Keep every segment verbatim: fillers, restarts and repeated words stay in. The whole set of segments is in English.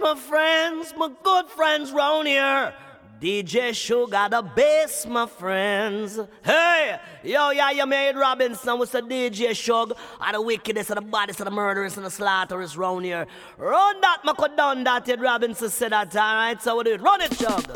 my friends, my good friends round here. D J Sugar the bass, my friends. Hey, yo, yeah, you made Robinson with the D J Sugar. And the wickedest and the baddest and the murderers and the slaughterers round here. Run that, my could done that, Ed Robinson said that, alright? So we do it. Run it, Sugar.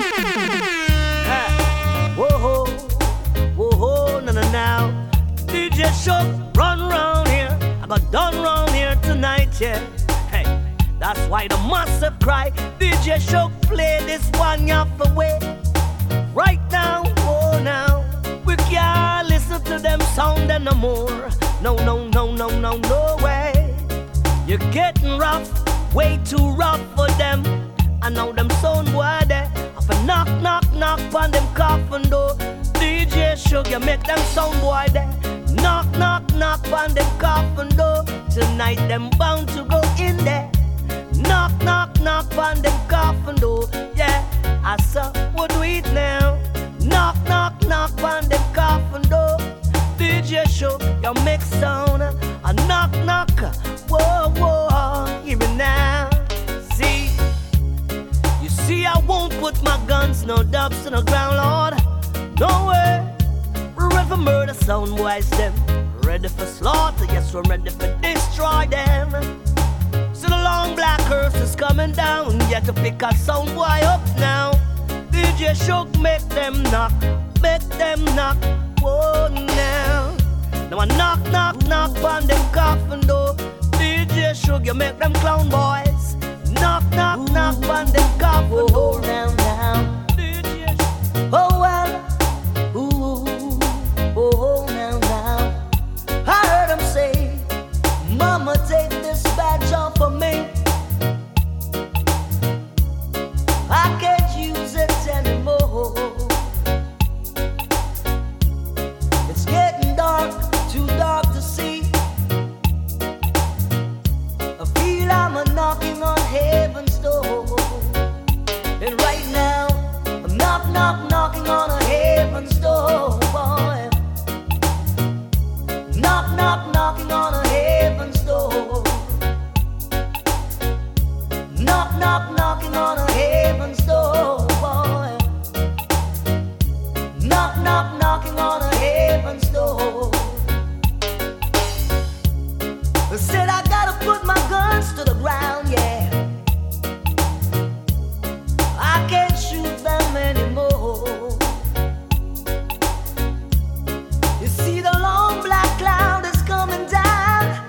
Hey, whoa, whoa, whoa, no, no, now. D J Sugar, run round here. I got done round here tonight, yeah. Hey, that's why the massive cry. D J Sugar, play this one, you have to wait. Right now, oh now, we can't listen to them sound no more. No, no, no, no, no, no way. You're getting rough, way too rough for them. I know them sound boy there. I for knock, knock, knock on them coffin door. D J Sugar, you make them sound boy there. Knock, knock, knock on them coffin door. Tonight them bound to go in there. Knock, knock, knock on them coffin door. Yeah, I saw what do it now. Knock, knock, knock on them coffin door. D J Sugar, you make sound. A knock, knock. Whoa, whoa, hear me now. See, you see I won't put my guns, no dubs to the ground, Lord. No way. We're ready for murder, sound boys them. Ready for slaughter, yes, we're ready for destroy them. So the long black curse is coming down. Yet to pick a sound boy up now. D J Sugar, make them knock, make them knock. Whoa now. Now I knock, knock, knock on them coffin door. D J Sugar, you make them clown boys. Knock, knock, ooh, knock on them coffin door. Now, now. D J Sugar. Oh well. Ooh, oh now, now. I heard him say, Mama, take this badge off of me. I can't use it anymore. It's getting dark, too dark to see. I feel I'm a knocking on heaven's door. And right now, I'm knock, knock, knocking on a heaven's door, boy. Knock, knock, knocking on a heaven's door. Knock, knock, knocking on a heaven's door, boy. Knock, knock, knocking on a heaven's door. I said I gotta put my guns to the ground, yeah. I can't shoot them anymore. You see the long black cloud is coming down.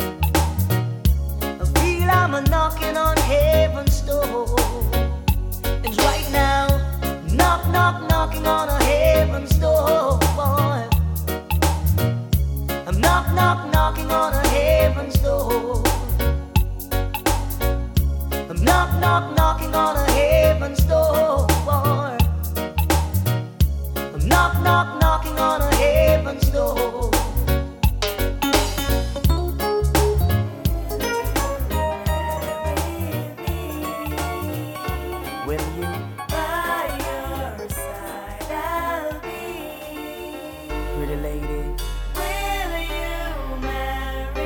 I feel I'm a knocking on heaven's door. And right now, knock, knock, knocking on a heaven's door, boy. I'm knock, knock, knocking on a heaven's door. I'm knock, knock, knocking on a heaven's door, boy. I'm knock, knock, knocking on a heaven's door. Will you? By your side I'll be. Pretty lady. Will you marry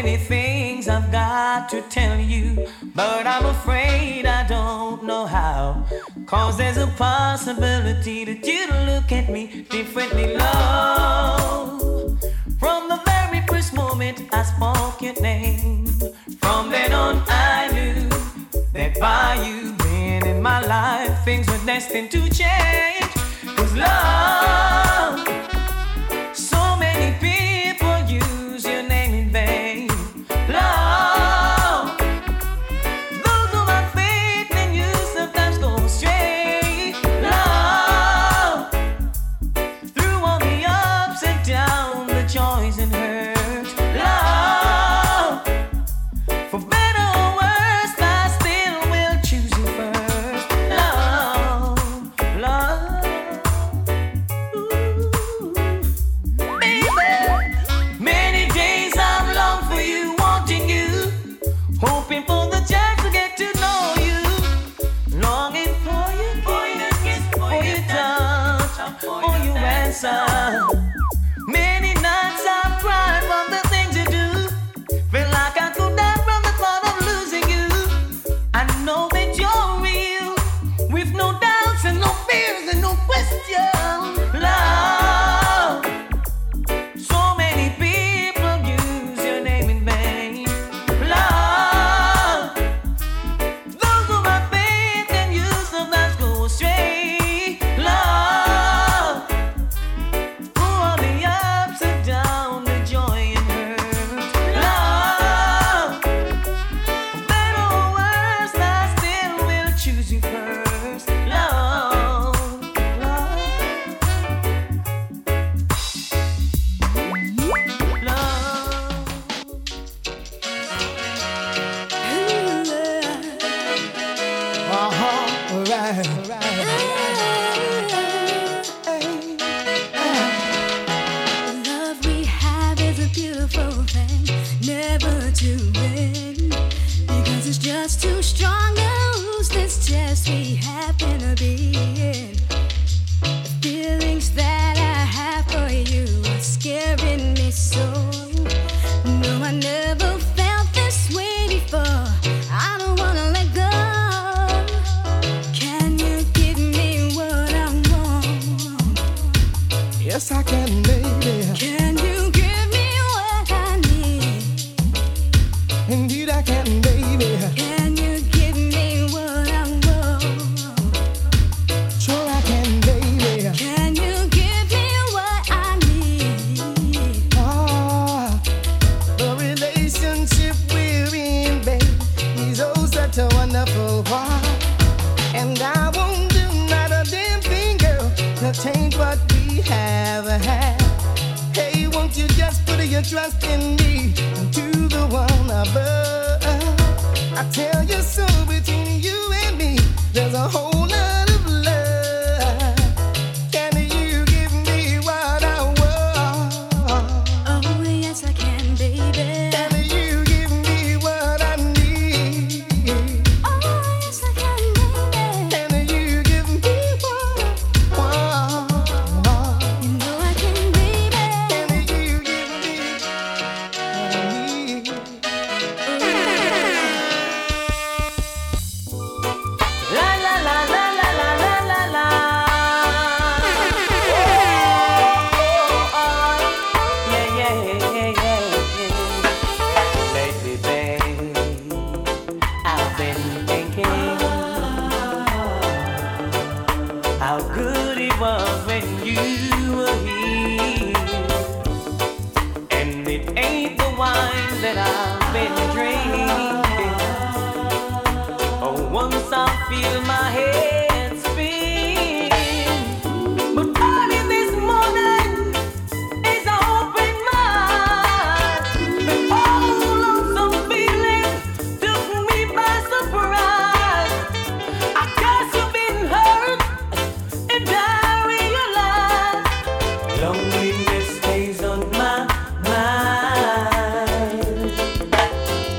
many things I've got to tell you, but I'm afraid I don't know how. Cause there's a possibility that you'd look at me differently, love. From the very first moment I spoke your name, from then on I knew that by you being in my life, things were destined to change. Cause love, so many people use your name in vain. Love, those who have faith in you sometimes go astray. Love, through all the ups and downs, the joys and hurts. Love, for better or worse, I still will choose you first. Love, love, ooh, baby. Many days I've longed for you, wanting you, hoping for the chance to get to know you, longing for you, for your kiss, for your touch, for your answer. Many nights I've cried from the things you do. Feel like I could die from the thought of losing you. I know that you're real, with no doubts and no fears and no questions. Love, so many people use your name in vain. Love, those who have faith in you sometimes go astray. Love, through all the ups and downs, the joy and hurt. Love, better or worse, I still will choose you first. Love, love, Uh-huh, all right, all right. The love we have is a beautiful thing, never to end, because it's just too strong to lose this test we happen to be in. The feelings that I have for you are scaring me so. No, I never felt this way before. I don't wanna let go. Can you give me what I want? Yes, I can, baby. Can you give me what I need? Indeed, I can, baby. Can you give me what I want? Sure, I can, baby. Can you give me what I need? Ah, the relationship we're in, babe, is oh such a wonderful one. And I won't do not a damn thing, girl, to change what we have had. Hey, won't you just put your trust in me and to the one above? I tell you so, between you and me, there's a whole lot of love. Can you give me what I want? Oh, yes, I can, baby. Can you give me what I need? Oh, yes, I can, baby. Can you give me what I want? You know I can, baby. Can you give me what I need? la la la la la la la la la. Oh, oh, oh. Yeah, yeah, yeah, yeah, yeah. Lately, babe, I've been thinking how good it was when you were here. And it ain't the wine that I've been drinking. Oh, once I feel my head spin. But early this morning, as I open my eyes, the old lonesome feeling took me by surprise. I guess you've been hurt, and I realize loneliness stays on my mind.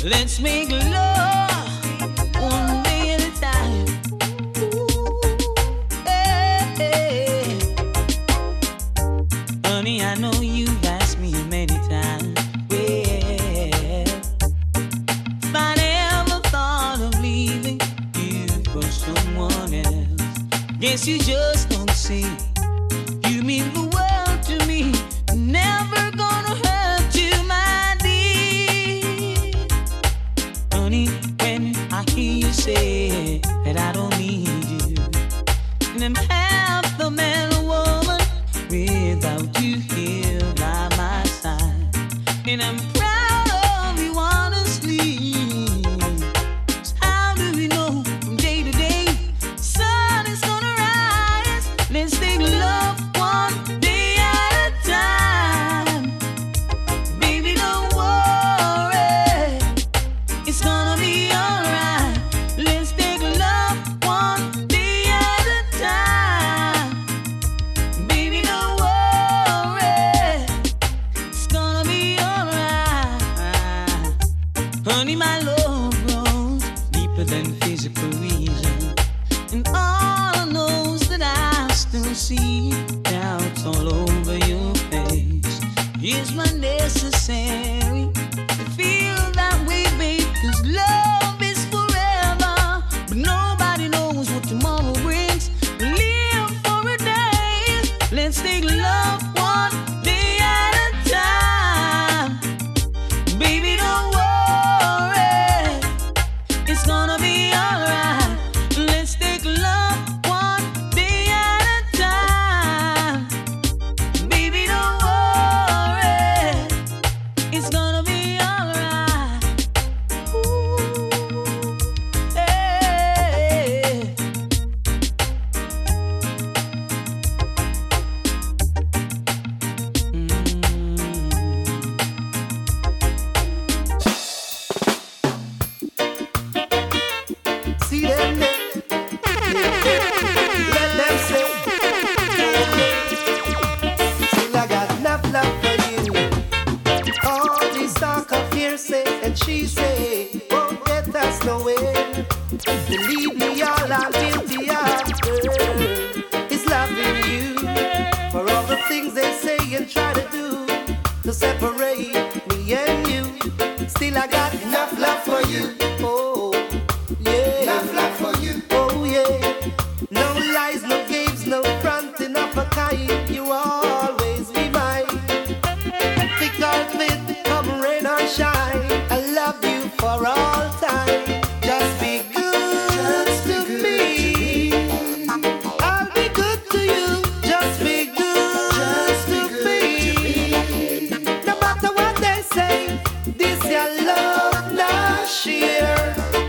Let's make love one day at a time. Ooh, hey, hey. Honey, I know you've asked me many times. Well, if I never thought of leaving you for someone else, guess you just don't see. You mean the world to me. Never gonna hurt you, my dear. Honey, when I hear you say that I don't need you, and I'm half the man or woman without you here by my side, and I'm proud of you honestly. 'Cause how do we know from day to day sun is gonna rise? Let's take love one day at a time. Baby, don't worry, it's gonna be alright. Let's take love one day at a time. Baby, don't worry, it's gonna be alright. Honey, my love grows deeper than physical reason, and all knows that I still see doubts all over your face. Is my necessary to feel that way, babe? 'Cause love is forever, but nobody knows what tomorrow brings. Live for a day. Let's take love one day at a time. Baby, don't worry, it's gonna be alright. Let's take love one day at a time. Baby, don't worry, it's gonna be alright. Ooh, hey. See them there. Let them say. Still I got enough love for you. All this talk of hearsay and she say won't get us nowhere. Believe me, all I'm guilty of, girl, is loving you. For all the things they say and try to do to separate me and you, still I got enough love for you. Oh, yeah. Enough love for you. Oh, yeah. No lies, no games, no fronting of a kind. You always be mine. Thick or thin, come rain or shine, I love you for all time. Just be good to me. I'll be good to you. Just be good to me. No matter what they say, this your love not share.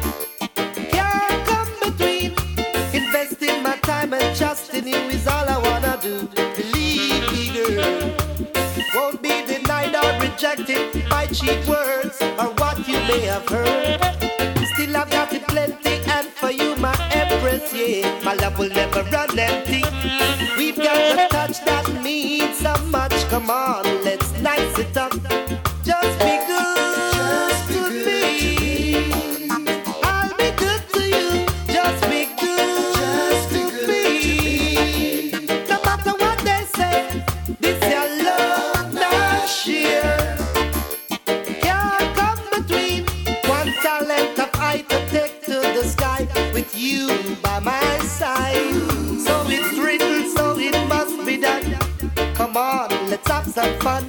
Can't come between. Investing my time and trusting you is all I wanna do. Believe me, girl, won't be denied or rejected by cheap words or what you may have heard. Still I've got it plenty, and for you, my empress, yeah, my love will never run empty. We've got a touch that means so much. Come on, let's nice it up. Just be good to me. I'll be good to you. Just be good to me. No matter what they say, this your love not share. Can't come between. One talent of I to take to the sky with you by my side. So it's written, so it must be done. Come on, let's have some fun.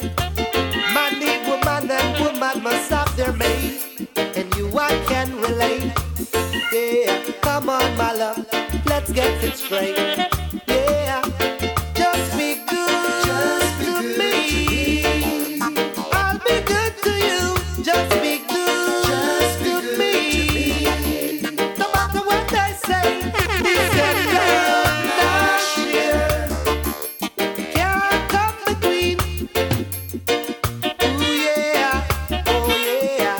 Man need woman and woman must have their mate. And you I can relate. Yeah, come on my love, let's get it straight. Yeah, just be good to me. I'll be good to you. Just be good to me. No matter what they say, this your love not share. Can't come between. Ooh yeah, oh yeah,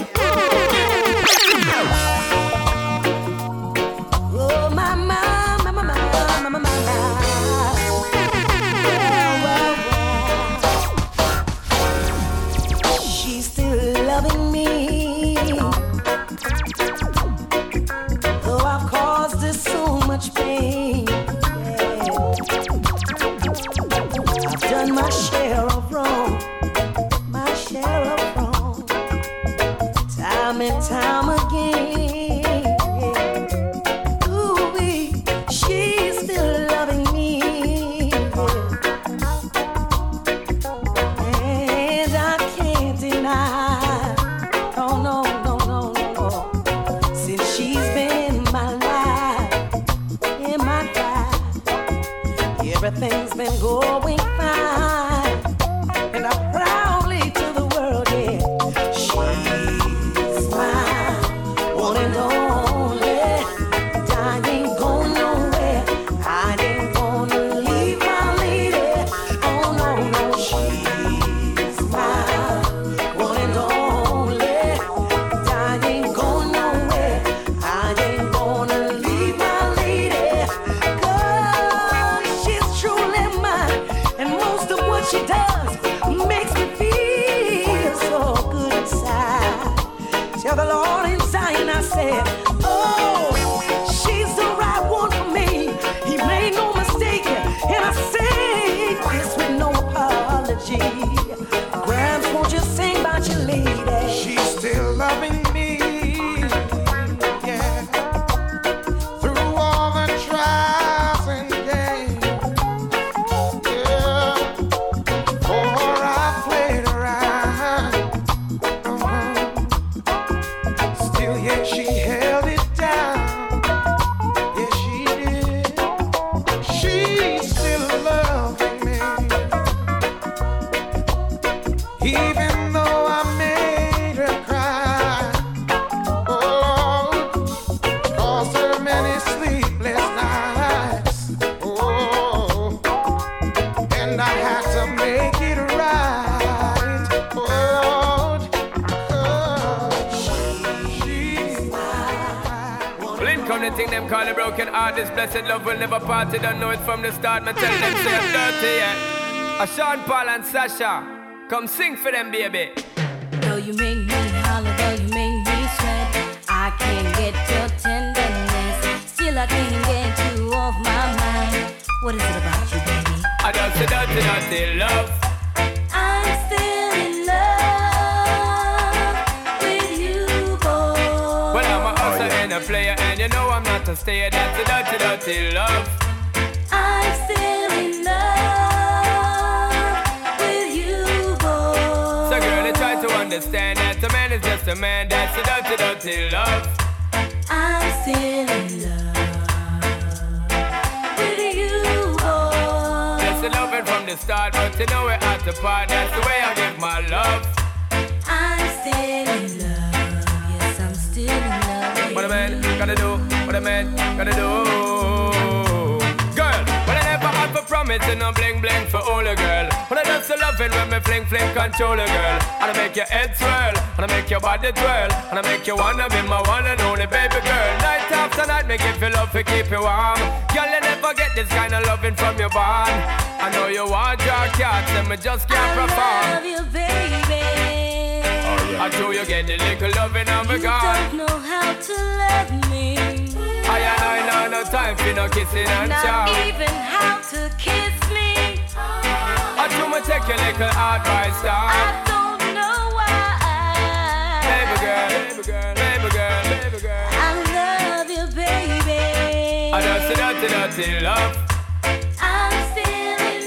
Oh, my, my, my, my, my, my, my, my. She's still loving me. time and time again. Ooh, she's still loving me, and I can't deny. Oh no, no, no, no, no. Since she's been in my life, in my life, everything's been going fine, and I proudly to the world, yeah. She's mine, one and only. I ain't going nowhere. I ain't gonna leave my lady. Oh no, no, she's mine, one and only. I ain't going nowhere. I ain't gonna leave my lady. 'Cause she's truly mine, and most of what she does makes me feel so good inside. Tell the Lord in Zion, I said, oh, she's the right one for me. He made no mistake, and I say this with no apology. Grams, won't you sing about your lady? She's still loving me, yeah, through all the trials and games, yeah, for I played around, uh-huh. Still, yeah, she held it down, yeah, she did. She's still loving me, even though I made her cry. Oh, caused her many sleepless nights. Oh, and I had to make it right. Oh, 'cause she's mine. Blink on the thing them call a broken heart. This blessed love will never part. You don't know it from the start. Me tell them say I'm dirty, yeah. A Sean Paul and Sasha, come sing for them, baby. Though you make me holler, though you make me sweat, I can't get your tenderness. Still I can't get you off my mind. What is it about you, baby? I don't say dirty, dirty love. I'm still in love with you, boy. Well, I'm a hustler and a player, and you know I'm not a stayer. That's a dirty, dirty love. I'm still in love with you, boy. So girl, I try to understand that a man is just a man. That's a dirty, dirty love. I'm still in love with you, boy. That's the loving from the start, but you know we're at the part. That's the way I give my love. I'm still in love. Yes, I'm still in love with What a man you. gotta do, what a man gotta do. Girl, when I never had for promise and no bling bling for all a girl. When I just loving when me fling fling control a girl. And I make your head swirl, and I make your body twirl, and I make you wanna be my one and only baby girl. Night after night, make you feel love to keep you warm. Girl, you never get this kind of loving from your bond. I know you want your cats, and me just can't I perform. love you, baby. I do you get the little loving of a You God. don't know how to love me. I and I know no time for no kissing and Not chow. even how to kiss me. I do me take your little advice I down. don't know why. Baby girl, baby girl, baby girl, baby girl. I love you, baby. I just see dirty, dirty love. I'm still in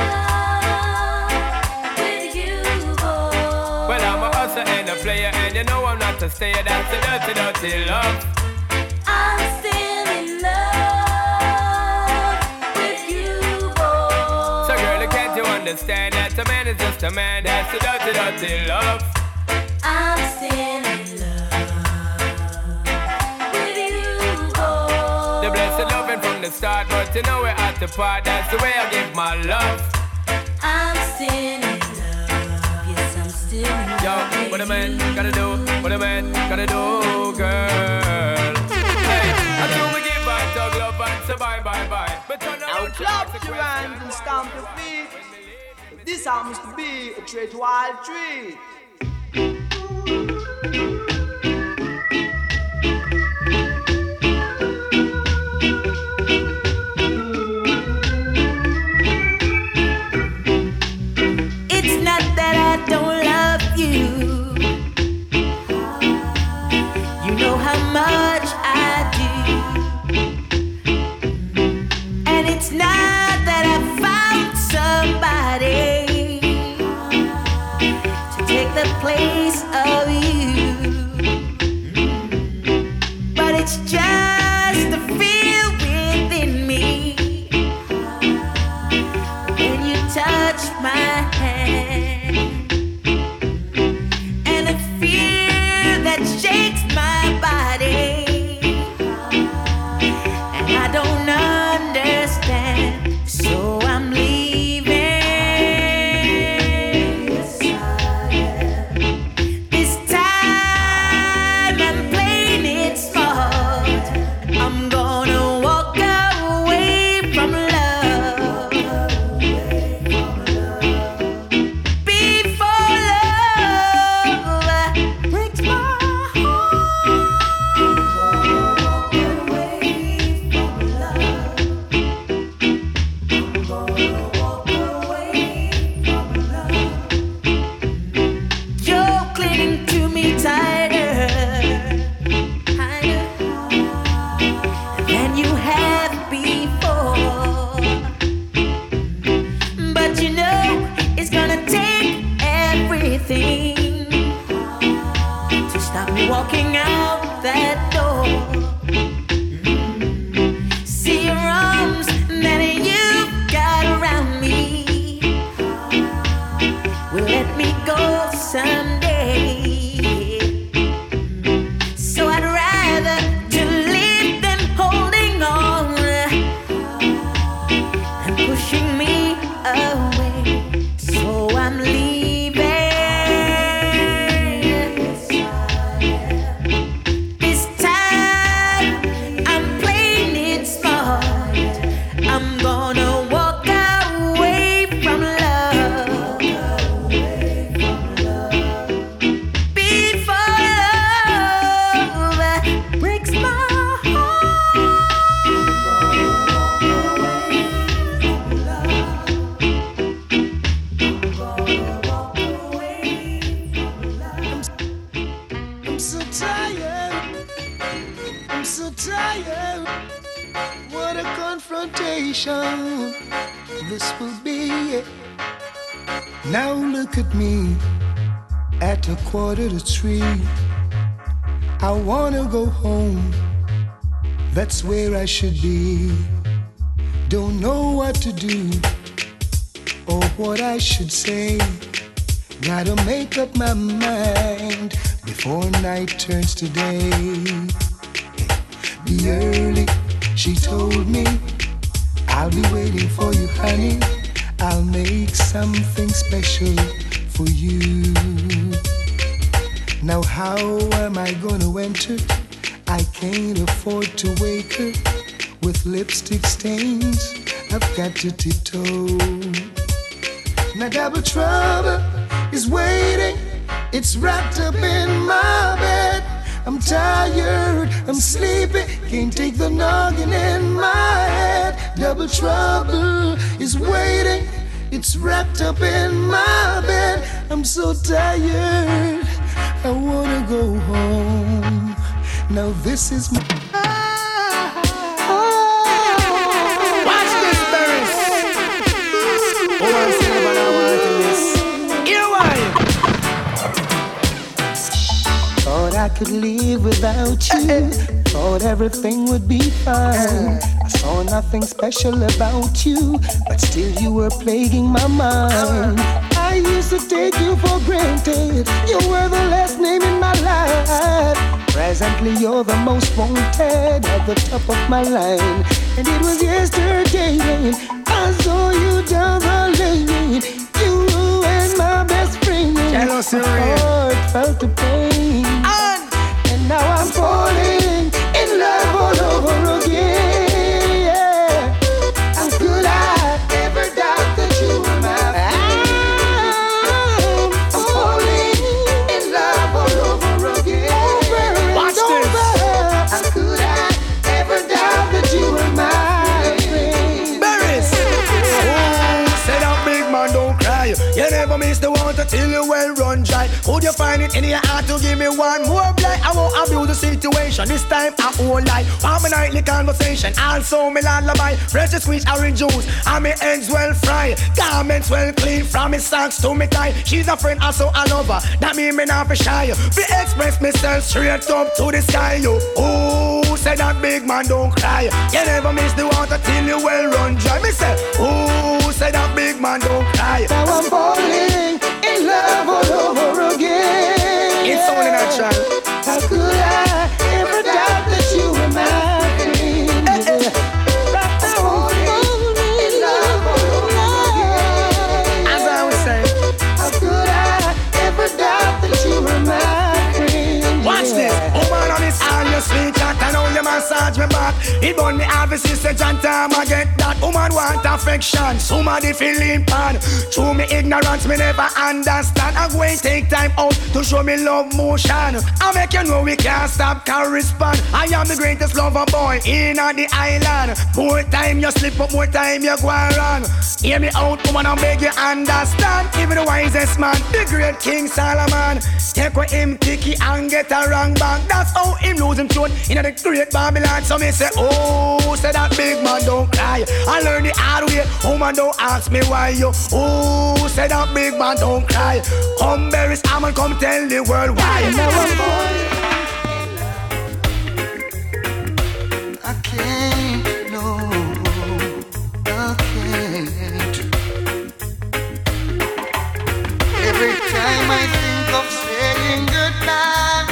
love with you, boy. Well, I'm a hustler and a player, and you know I'm not a stayer. That's the dirty, dirty love. I'm still in love with you, boy. So girl, can't you understand that a man is just a man? That's the dirty, dirty love. I'm still in love with you, boy. The blessed loving from the start, but you know we're at the part. That's the way I give my love. I'm still in love. Yes, I'm still in love. Yo, what a man gotta do, what a man gotta do, girl. Hey, I do me give back dog love and say bye, bye, bye. But turn Now around, clap check the your question. hands and stamp your feet. This happens to be a treat wild treat. It's not that I don't love you. piece of you, but it's just a feel within me when you touch my hand, and a fear that shakes my body, and I don't understand, so I'm leaving. This time I'm playing it smart. I'm gonna walk away from love before love breaks my You're clinging to me tighter, tighter than you have before. But you know it's gonna take everything to stop me walking out that door. See your arms that you've got around me will let me go someday. So I'd rather to leave than holding on and pushing me away. So I'm leaving. This time I'm playing it smart. I'm gonna walk away from love before love breaks my I'm so tired. I'm so tired. What a confrontation this will be. Now look at me at a quarter to three. I wanna go home. That's where I should be. Don't know what to do or what I should say. Gotta make up my mind before night turns to day. Be early, she told me. I'll be waiting for you, honey. I'll make something special for you. Now how am I gonna enter? I can't afford to wake her with lipstick stains. I've got to tiptoe. Now double trouble is waiting. It's wrapped up in my bed. I'm tired, I'm sleepy, can't take the noggin in my head. Double trouble is waiting. It's wrapped up in my bed. I'm so tired, I wanna go home. Now this is my Watch this, Barris. Oh, I'm saying about I want this. Here why? Thought I could live without you. Thought everything would be fine. I saw nothing special about you, but still you were plaguing my mind. I used to take you for granted. You were the last name in my life. Presently you're the most wanted at the top of my line. And it was yesterday I saw you down the lane. You and my best friend. Jealous, My heart felt the pain. And now I'm falling in love all over again. Yeah. How could I ever doubt that you were my friend? I'm falling in love all over again. Over and Watch over. this. How could I ever doubt that you were my friend? Barris. Oh, say that big man don't cry. You never miss the water till you well run dry. Who Would you find it in your heart to give me one more blight? I won't abuse the situation. This time I won't lie. For my nightly conversation. Also me lullaby. Fresh squeeze orange juice. And me ends well fried. Garments well clean. From me socks to me tie. She's a friend also a lover. That mean me not be shy. Fi express myself straight up to the sky. You ooh, say that big man don't cry. You never miss the water till you well run dry. Me say ooh, say that big man don't cry. Now I'm falling in love all over again. It's only natural. How could I ever doubt that you were mine? Right now I'm falling in love all over again. As I was saying, how could I ever doubt that you were mine? watch this. Woman on this all your sweet chat. I know you massage me back. It burn me obviously say John time I get that. Woman want affection. Somebody feeling pan. Through me ignorance me never understand. I'm going to take time out to show me love motion. I make you know we can't stop correspond. I am the greatest lover boy in the island. More time you slip up, more time you go around. Hear me out, woman, I beg you understand. Even the wisest man, the great King Solomon, take what him picky and get a wrong bank. That's how him lose him tune in the great Babylon. So me say, oh, say that big man don't cry. I learn the hard way, woman don't ask me why you. Oh, say that big man don't cry. Come berries, I'm gonna come tell the world why. Now I'm falling. I can't, no, I can't. Every time I think of saying goodbye,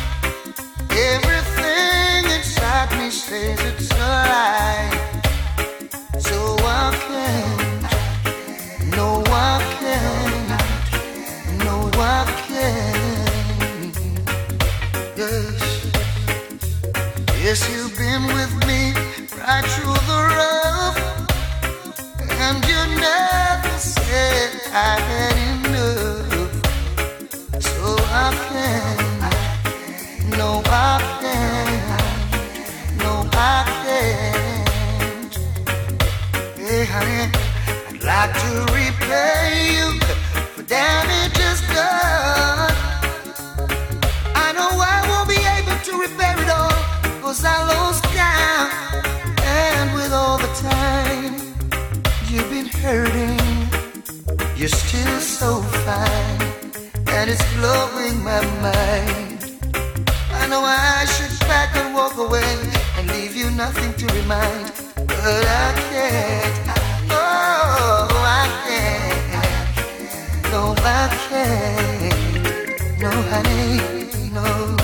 everything inside me says it's a lie. So I can't, no I can't, no I can't. Yes, yes you've been with me right through the rough, and you never said I had enough. So I can't, no I can't, no I can't. Hey honey, I'd like to repay you for damages done. I know I won't be able to repair it all, 'cause I lost count. And with all the time you've been hurting, you're still so fine, and it's blowing my mind. I know I should back and walk away and leave you nothing to remind, but I can't, oh I can't, no I can't, no honey, no.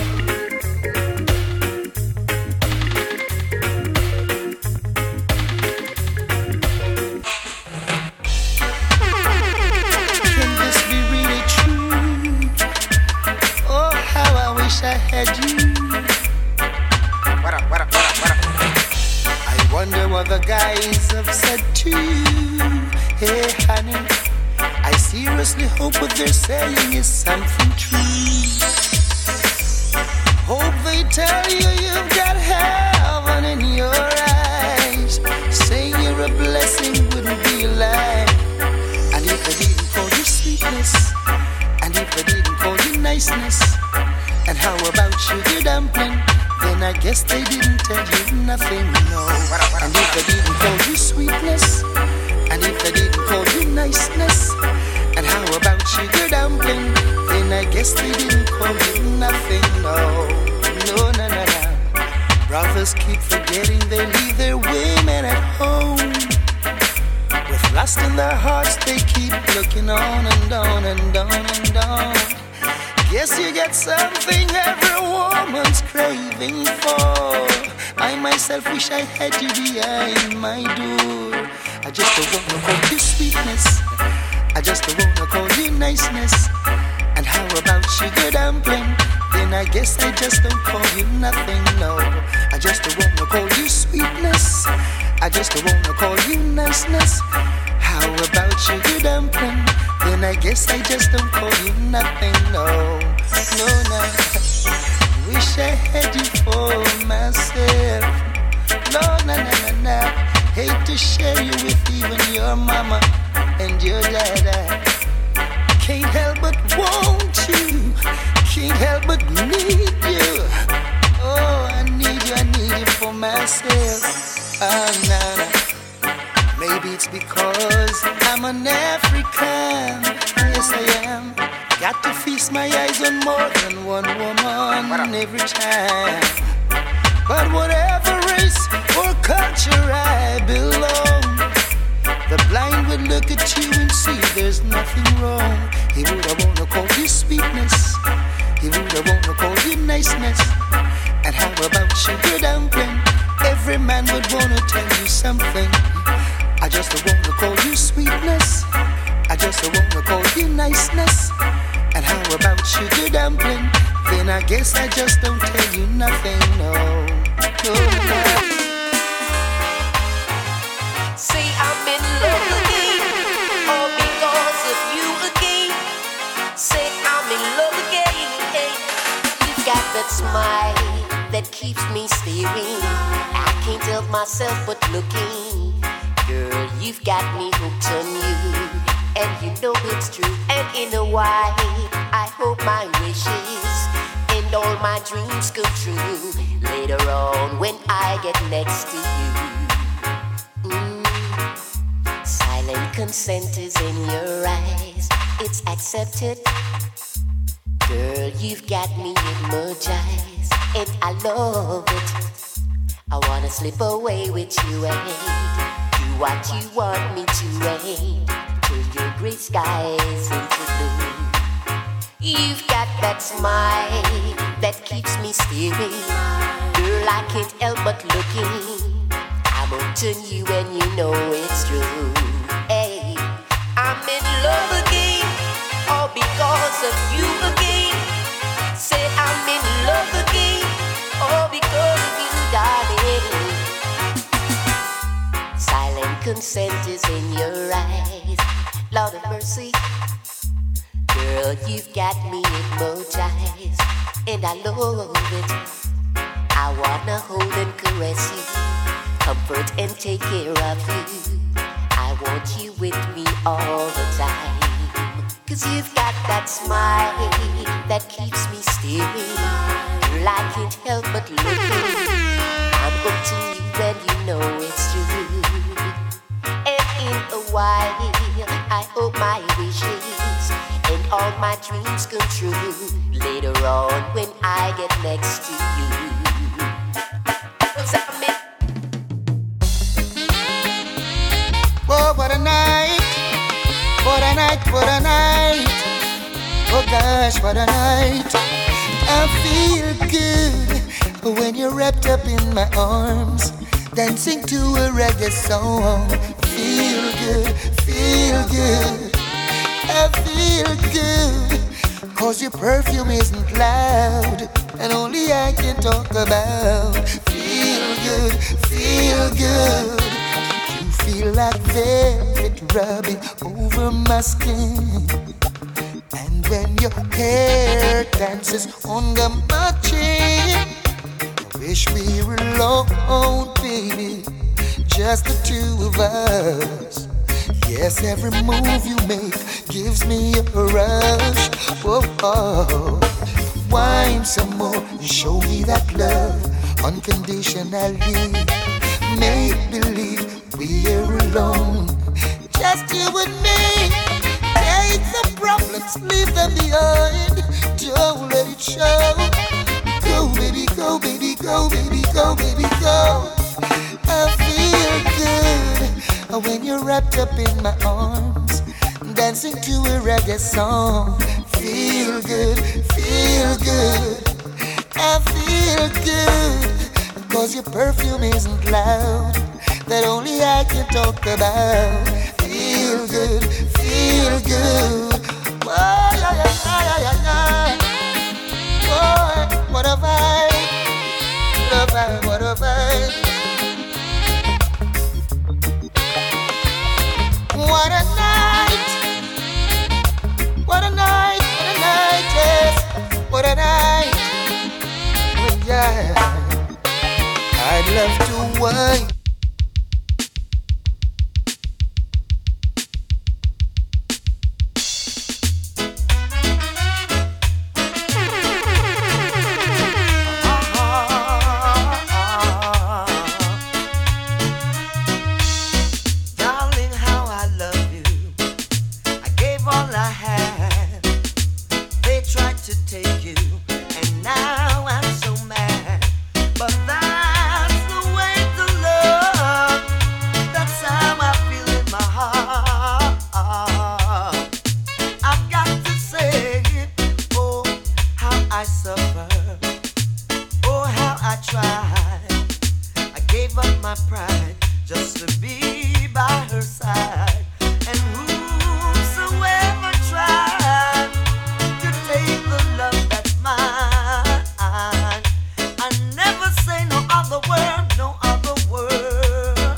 I had you. What up, what up, what up, what up? I wonder what the guys have said to you. Hey, honey, I seriously hope what they're saying is something true. Hope they tell you you've got heaven in your eyes. Saying you're a blessing wouldn't be a lie. And if they didn't call you sweetness, and if they didn't call you niceness, and how about sugar dumpling? Then I guess they didn't tell you nothing, no. And if they didn't call you sweetness, and if they didn't call you niceness, and how about sugar dumpling? Then I guess they didn't call you nothing, no. No, no, no, no. Brothers keep forgetting they leave their women at home. With lust in their hearts they keep looking on and on and on and on. Guess you get something every woman's craving for. I myself wish I had you behind my door. I just don't wanna call you sweetness, I just don't wanna call you niceness. And how about sugar dumpling? Then I guess I just don't call you nothing, no. I just don't wanna call you sweetness, I just don't wanna call you niceness. How about sugar dumpling? Then I guess I just don't call you nothing, no, no, no. Wish I had you for myself. No, no, no, no, no. Hate to share you with even your mama and your dada. Can't help but want you. Can't help but need you. Oh, I need you, I need you for myself. Ah, nah, nah. Maybe it's because I'm an African. Yes, I am. Got to feast my eyes on more than one woman every time. But whatever race or culture I belong, the blind would look at you and see there's nothing wrong. He would have wanna call you sweetness. He would have wanna call you niceness. And how about sugar dumpling? Every man would wanna tell you something. I just wanna call you sweetness. I just wanna call you niceness. And how about sugar dumpling? Then I guess I just don't tell you nothing, no, no, no. Say I'm in love again, all because of you again. Say I'm in love again. You got that smile that keeps me staring. I can't help myself but looking. Girl, you've got me hooked on you, and you know it's true. And in a while, I hope my wishes and all my dreams come true. Later on, when I get next to you, mm, silent consent is in your eyes. It's accepted. Girl, you've got me hypnotized, and I love it. I wanna slip away with you and do what you want me to, and turn your gray skies into blue. You've got that smile that keeps me staring. Girl, I can't help but looking. I'm onto you and you know it's true. Hey, I'm in love again, all because of you again. Say I'm in love again, all because of you, darling. Silent consent is in your eyes, Lord of mercy. Girl, you've got me hypnotized, and I love it. I wanna hold and caress you, comfort and take care of you. I want you with me all the time, 'cause you've got that smile that keeps me staring. Girl, I can't help but looking. I'm hooked to you and you know it's true. And in a while, I hope my wishes and all my dreams come true. Later on, when I get next to you. Oh, what a night, what a night, what a night. Oh gosh, what a night. I feel good when you're wrapped up in my arms, dancing to a reggae song. Feel good, feel good. I feel good, 'cause your perfume isn't loud, and only I can talk about. Feel good, feel good. You feel like velvet rubbing over my skin, and when your hair dances on my chin, I wish we were alone, baby, just the two of us. Yes, every move you make gives me a rush. Whoa, oh. Wine some more and show me that love unconditionally. Make believe we're alone, just you and me. Take the problems, leave them behind. Don't let it show. Go, baby, go, baby, go, baby, go, baby, go. I feel good when you're wrapped up in my arms, dancing to a reggae song. Feel good, feel good. I feel good, 'cause your perfume isn't loud, that only I can talk about. Feel good, feel good. Oh, yeah, yeah, yeah, yeah, yeah. Boy, what a vibe, what a vibe, what a vibe. What a night, what a night, what a night, yes, what a night. Oh, yeah, I'd love to wine. I suffer. Oh, how I tried. I gave up my pride just to be by her side. And whosoever tried to take the love that's mine, I never say no other word, no other word.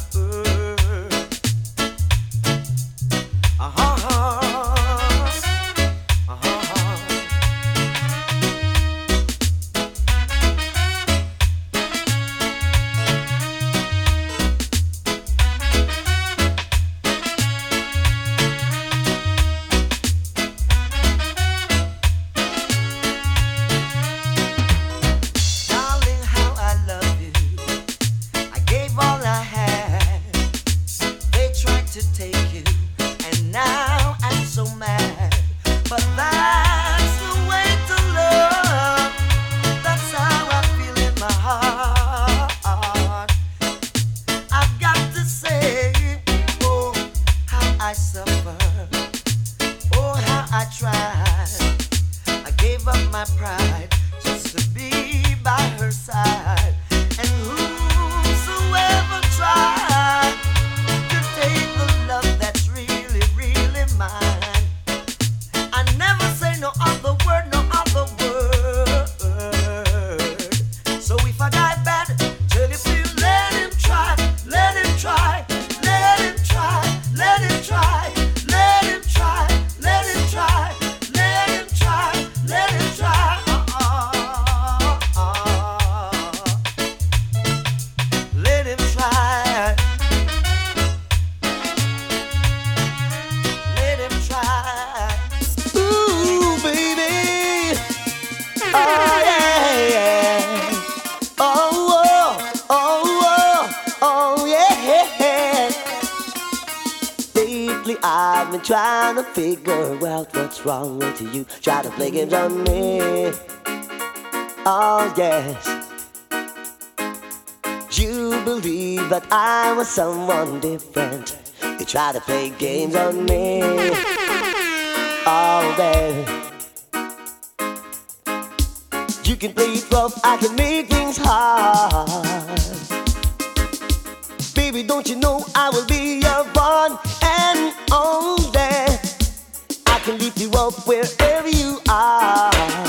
Uh-huh. Trying to figure out what's wrong with you. Try to play games on me. Oh yes. You believe that I was someone different. You try to play games on me. Oh baby. You can play it rough, I can make things hard. Baby, don't you know I will be your one and only. I can lift you up wherever you are.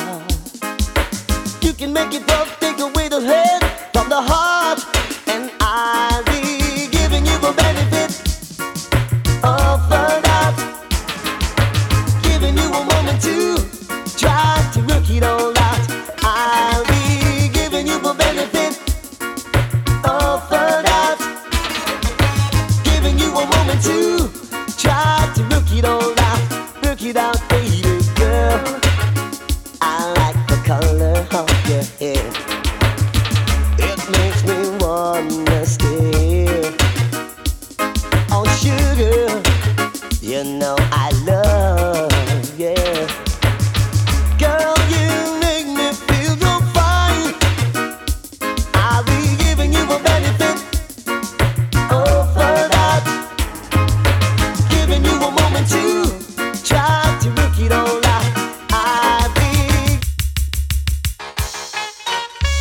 You can make it rough, take away the head from the heart, and I'll be giving you the benefit of the doubt. Giving you a moment to try to work it all out. I'll be giving you the benefit of the doubt. Giving you a moment to try to work it all out, work it out, baby girl. I like the color of your hair. It makes me wanna stay. Oh sugar, you know I love, yeah. Girl, you make me feel so fine. I'll be giving you a benefit of the doubt. Giving you a moment to try to work it all out. I'll be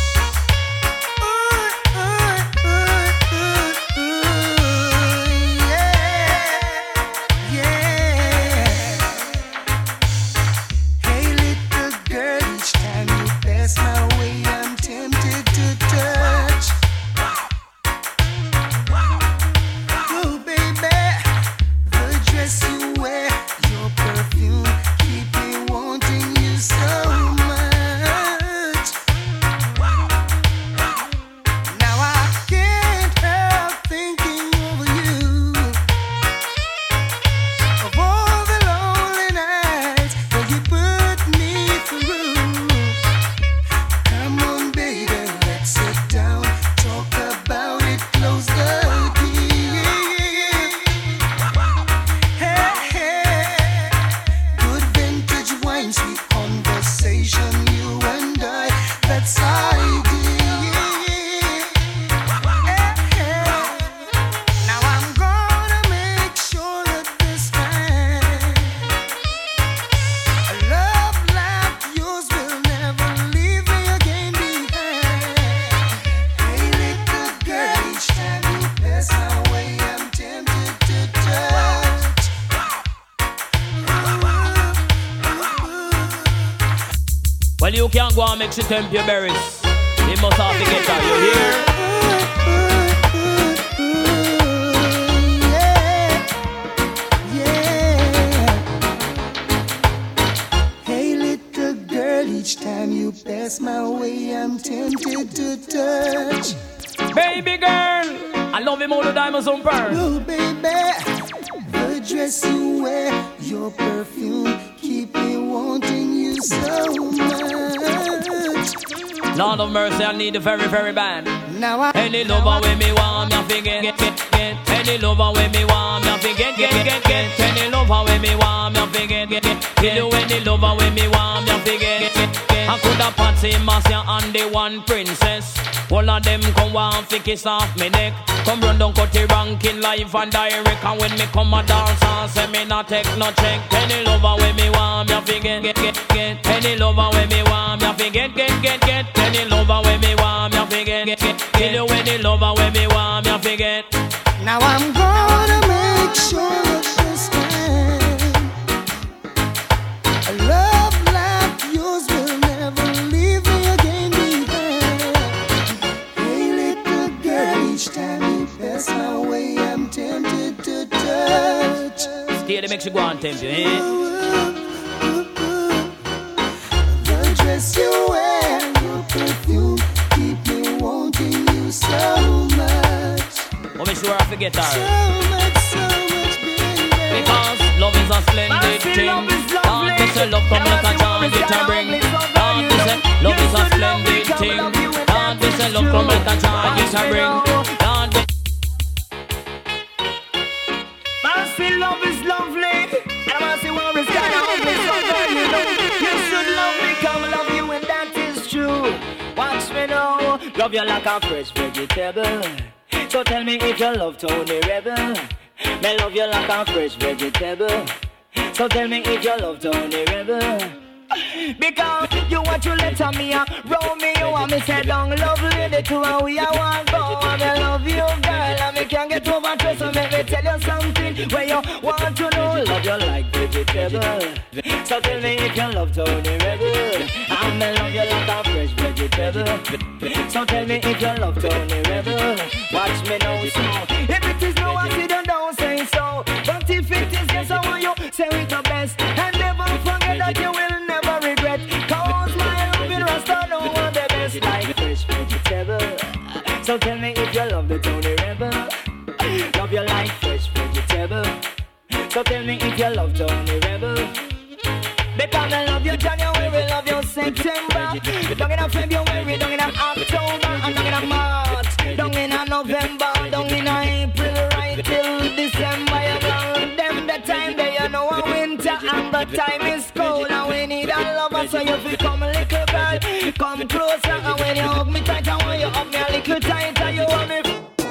you can't go and mix it temp your berries. You must have to get her, you hear? Each time you pass my way, I'm tempted to touch. Baby girl, I love him all the diamonds on pearl. Oh, baby, the dress you wear, your perfume, keep me wanting you so much. Lord of mercy, I need the very, very bad. Now I Any lover with me want me, I forget, get, get, get. Any lover with me want me, I forget, get, get, get. Any lover with me want me, I forget, get, get. Kill you any lover with me want me, I forget, get, get, get. I could have Patsy, Marcia, and the one princess. All of them come want to kiss off me neck. Come run down cut the ranking live and direct. And when me come a dance and say me not take no check. Any lover with me want me, I forget, get, get, get. Any lover with me want me, I forget, get, get, get. Any lover with me want me, I forget, get, get. Kill you any lover with me want me, I forget. Now I'm gonna make sure that this time a love like yours will never leave me again behind. Hey little girl, each time you pass my way, I'm tempted to touch. Stay the Mexico and tempt you, eh? The dress you wear, your perfume, keep me wanting you so much. Well, me sure I forget her. So much, so much, baby. Because love is a splendid thing. Can't be say love come like a chance it a bring. Can't be say love is a splendid thing. Can't be say love come like a chance it a bring. Can't be. Man, still love is lovely. And I say war is kind of ugly. So girl, you know you should love me, come love you, and that is true. Watch me now, love you like a fresh vegetable. So tell me if you love Tony Rebel. Me love you like a fresh vegetable. So tell me if you love Tony Rebel. Because you want to let me a roll me, you want me say down love lady to and we a want go. And I love you girl and me can't get over to. So make me tell you something where you want to know. Love you like vegetable. So tell me if you love Tony Rebel. And me love you like a fresh vegetable. So tell me if you love Tony Rebel. Watch me now so. If it is no accident, don't say so. But if it is yes, I want you say it the best. And never forget that you will never regret. Cause my love in Rasta know what the best. Like fresh vegetable. So tell me if you love the Tony Rebel. Love you like fresh vegetable. So tell me if you love Tony Rebel. Because I love you January, love you September. Down in a February, down in a October, and down in a March, down in a November, down in a April, right till December. You know them the time they you know a winter and the time is cold and we need a lover. So you feel come a little girl, come closer, and when you hug me tight, I want you hug me a little tighter. You want me.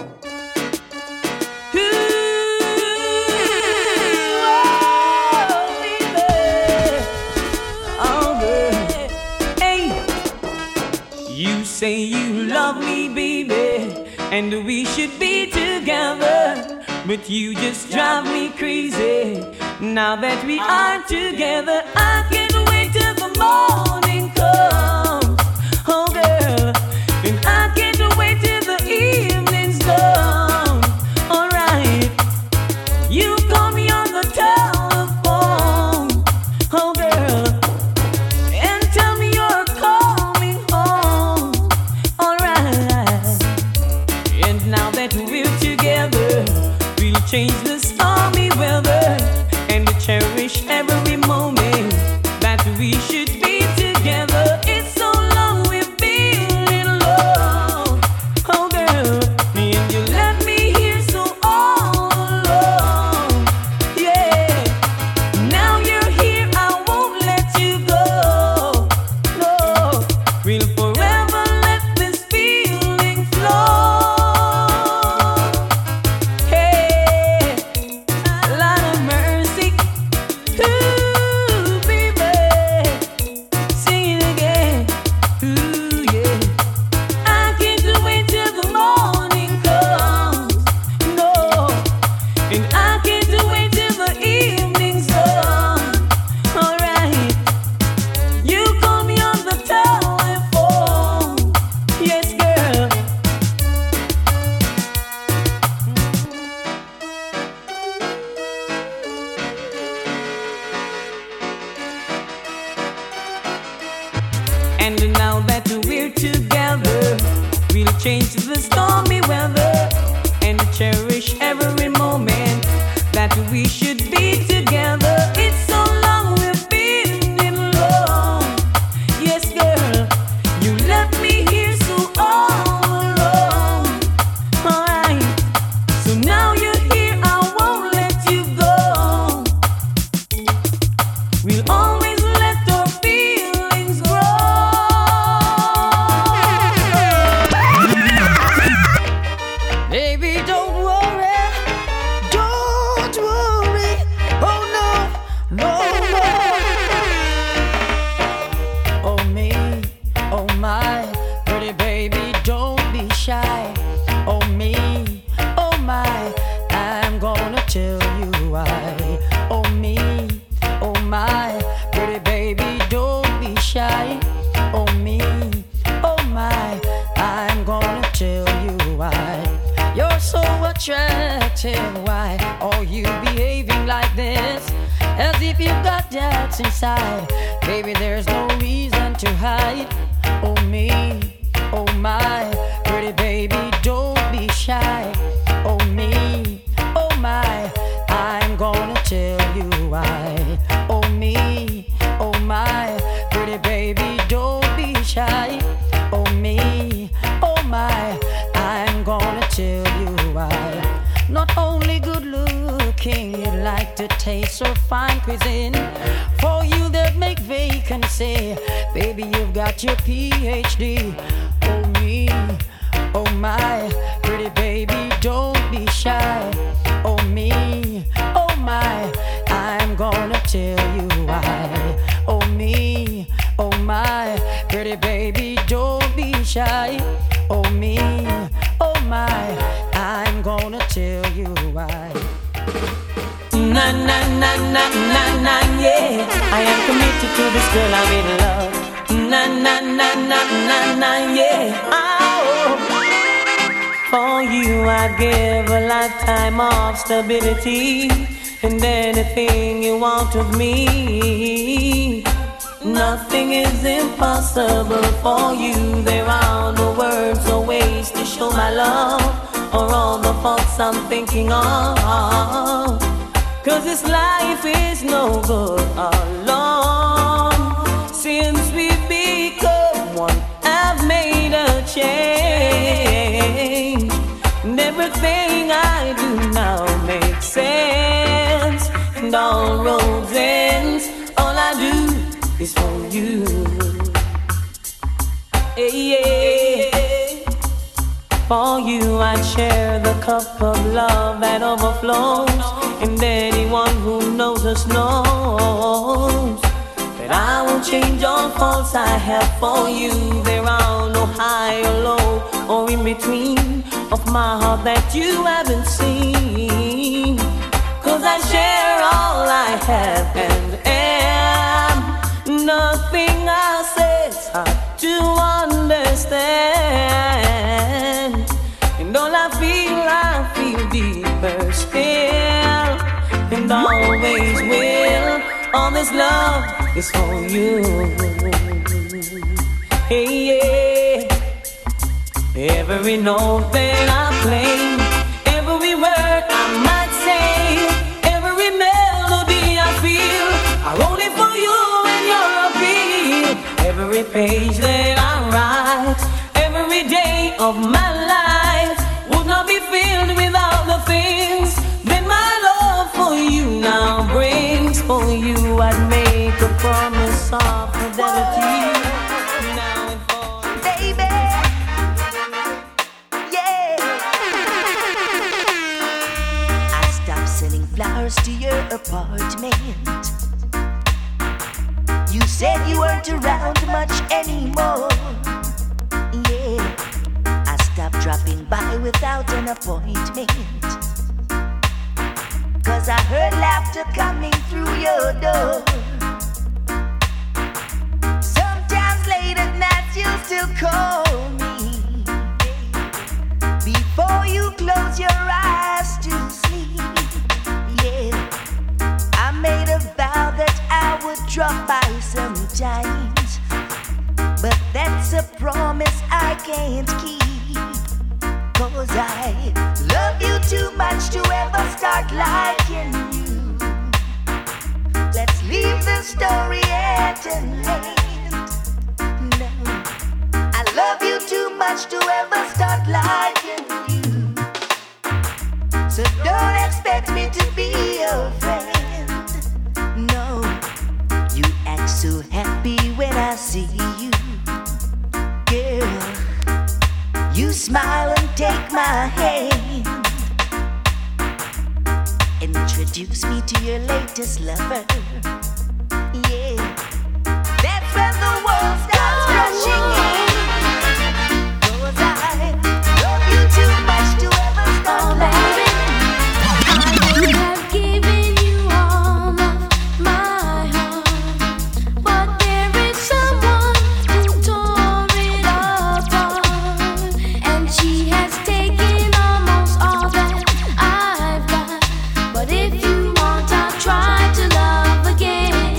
Say you love me, baby, and we should be together. But you just drive me crazy. Now that we are together, I can't wait till the morning comes. Oh girl, and I can't wait till the evening's done. Alright, you call me on the telephone. Oh girl, and tell me you're coming home. Now that we're together, we'll change the stormy weather and cherish every moment that we should be together. It's so long we've been in love. Oh girl, and you left me here so all alone. Yeah, now you're here, I won't let you go. No, we'll forever let this feeling flow. now that we're together, we'll change the stormy weather and cherish every moment that we should be together. It's so long we've been in love. Yes, girl, you left me here so all alone. Alright, so now you're here, I won't let you go. We'll always let our feelings grow. Baby, don't worry, don't worry. Oh no, no, no. Oh me, oh my, pretty baby, don't be shy. Oh me, oh my, I'm gonna tell you why. Oh me, oh my, pretty baby, don't be shy. Oh me, oh my, I'm gonna tell you why. You're so attractive, why are you behaving like this? As if you've got doubts inside. Baby, there's no reason to hide. Oh me, oh my, pretty baby, don't be shy. Oh me, oh my, I'm gonna tell you why. Oh me, oh my, pretty baby, don't be shy. Oh me, oh my, I'm gonna tell you why. Not only good looking, you like to taste so fine cuisine. For you that make vacancy, baby, you've got your P H D. Oh me, oh my, pretty baby, don't be shy. Oh me, oh my, I'm gonna tell you why. Oh me, oh my, pretty baby, don't be shy. Oh me, oh my, I'm gonna tell you why. Na na na na na na, yeah. I am committed to this girl, I'm in love. Na na na na na na, yeah. Oh, for you I'd give a lifetime of stability and anything you want of me. Nothing is impossible for you. There are no words or ways to show my love or all the faults I'm thinking of. Cause this life is no good alone. Since we've become one, I've made a change. And everything I do now makes sense. And all roads end. All I do is for you. Hey, yeah. For you I'd share the cup of love that overflows. And anyone who knows us knows that I won't change all faults I have for you. There are no high or low or in between of my heart that you haven't seen. Cause I share all I have and am. Nothing I say is hard to understand. And all I feel, I feel deeper still. And always will. All this love is for you. Hey, yeah. Every note that I play, every word I might say, every melody I feel, I wrote it for you and your appeal. Every page that I write, every day of my life would not be filled without the things that my love for you now brings. For you I'd make a promise of fidelity. Now and for Baby, yeah. I stopped sending flowers to your apartment. You said you weren't around much anymore. Yeah, I stopped dropping by without an appointment. Cause I heard laughter coming through your door. Sometimes late at night you still call me before you close your eyes to sleep. Yeah, I made a vow that I would drop by sometimes, but then a promise I can't keep. Cause I love you too much to ever start liking you. Let's leave the story at an end. No, I love you too much to ever start liking you. So don't expect me to be your friend. No, you act so happy when I see you. Girl, you smile and take my hand. Introduce me to your latest lover. Yeah, that's when the world starts rushing in. Cause I love you too much to ever stop loving. I would have given you all of my heart, but there is someone who tore it apart, and she has taken almost all that I've got. But if you want, I'll try to love again.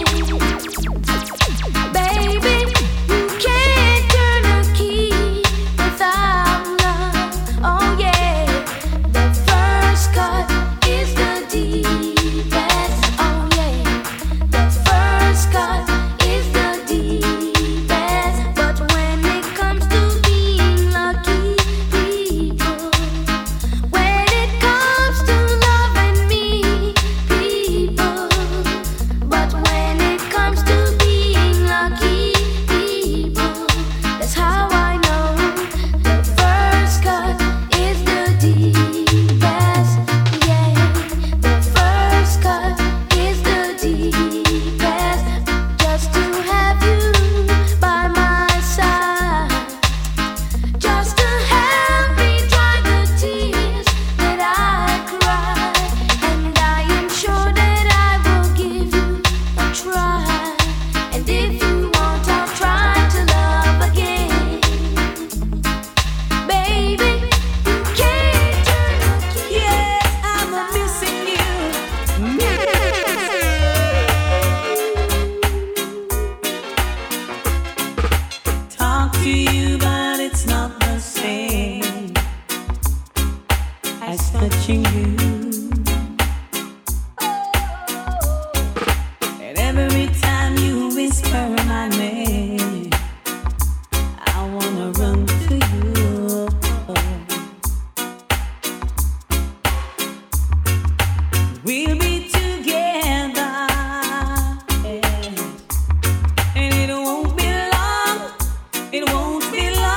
Baby, you can't turn a key without love. Oh yeah, the first cut is the deepest. Oh yeah, the first cut is the deepest. But when it comes to being lucky people, when it comes to loving me, people, but when it comes to being lucky people, that's how I know the first cut is the deepest. Yeah, the first cut is the deepest. Just to have you by my side, just to help me dry the tears that I cry, and I am sure that I will give you a try. And if you want, I'll try to love again. Baby, you can't turn a key. Yes, I'm a missing you. Talk to you, but it's not the same as touching you. And every time you whisper my name, I wanna run to you. We'll be together, yes. And it won't be long, it won't be long.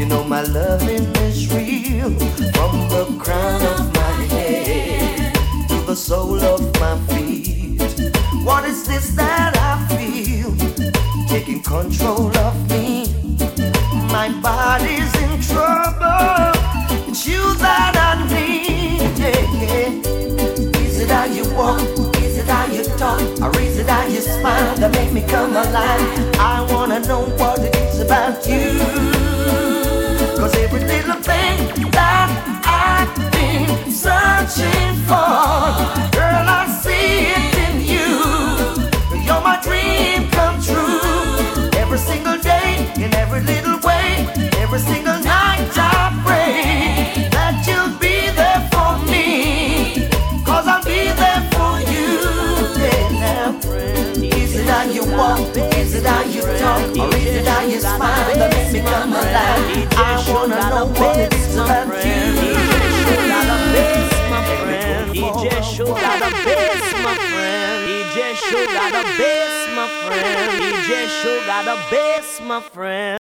You know my loving is real, from the crown of my head to the sole of my feet. What is this that I feel taking control of me? My body's in trouble. It's you that I need. Yeah. Is it how you walk? Is it how you talk? Or is it how you smile that make me come alive? I wanna know what it is about you. Cause every little thing that I've been searching for, girl, I see it in you. You're my dream come true. Every single day, in every little way, every single night I pray that you'll be there for me. Cause I'll be there for you. Yeah, now, is it how you walk? Is it how you talk? Or is it how you smile that makes me come alive? I wanna know what it is about you. He just showed out the best, my friend. He just showed out the best, my friend. He just showed out the best, my friend.